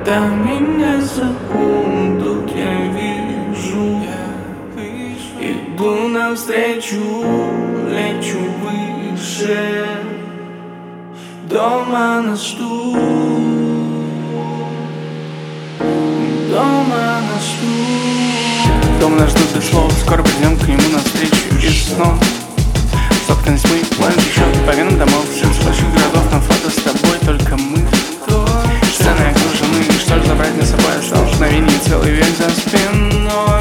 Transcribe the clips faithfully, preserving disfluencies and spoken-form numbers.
Когда меня зовут, я вижу, иду навстречу, лечу выше. Дома нас ждут, дома нас ждут. Дома нас ждут без слов, скоро придем к нему навстречу. И снова собственность мы плавим еще по венам домов. Сердце больших городов, на фото с тобой только мы. Сцены окружены, и что ж забрать на собой осталось мгновение, целый век за спиной.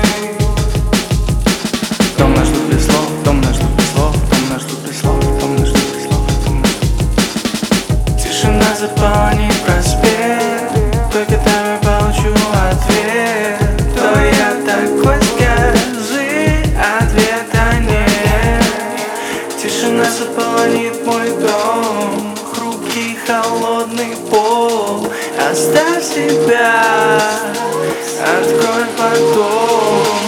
Дом наш ждут без слов, дом наш ждут без слов, дом наш ждут без слов, дом наш ждут без слов, дом наш ждут. Тишина заполнит проспект, только там я получу ответ. Кто я такой, скажи, ответа нет. Тишина заполнит мой дом, хрупкий холодный пол. Оставь себя, открой потом.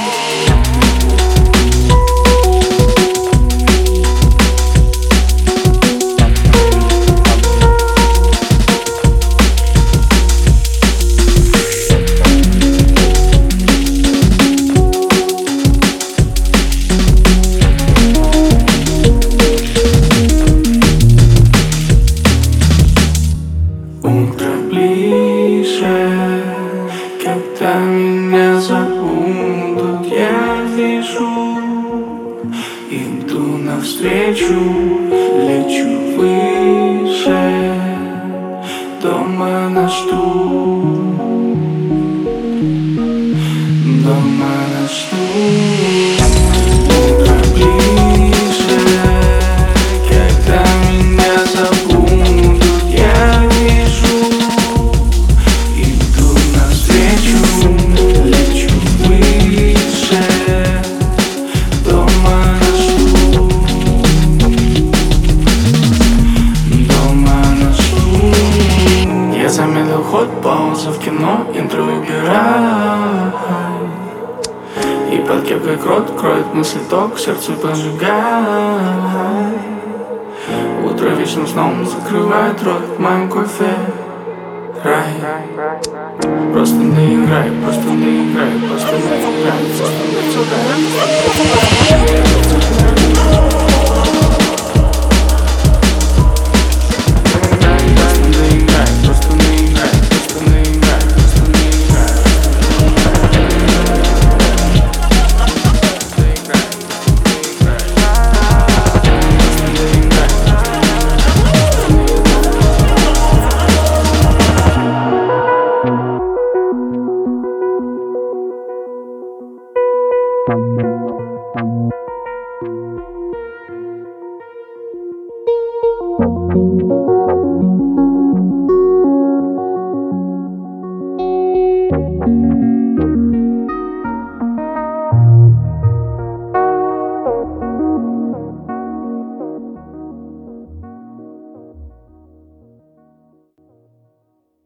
Утро ближе, когда меня забудут, я вижу, иду навстречу, лечу выше. Дома нас ждут, дома нас ждут. Утро ближе, когда меня забудут, я вижу, иду навстречу, лечу выше. Дома нас ждут, дома нас ждут. Я замедлил ход, пауза в кино, интро убирай. И под кепкой крот кроет мысль ток, сердцу поджигай. Утро вечным сном закрывает рот в моем кофе. Рай, просто наиграй, просто наиграй, просто наиграй, просто наиграй.